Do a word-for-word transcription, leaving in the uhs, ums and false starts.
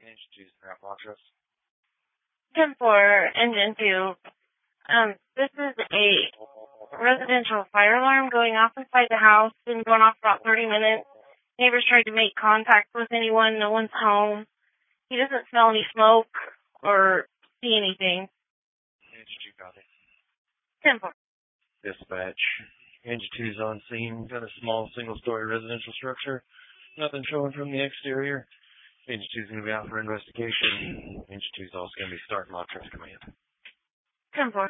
Engine two, Snap Montrose. ten four, engine two. Um, this is a residential fire alarm going off inside the house. Been going off about thirty minutes. Neighbors tried to make contact with anyone. No one's home. He doesn't smell any smoke or see anything. Engine two, copy. ten four. Dispatch. Engine two's on scene. Got a small single-story residential structure. Nothing showing from the exterior. Engine two's going to be out for investigation. Engine two's also going to be starting Montrose Command. ten four.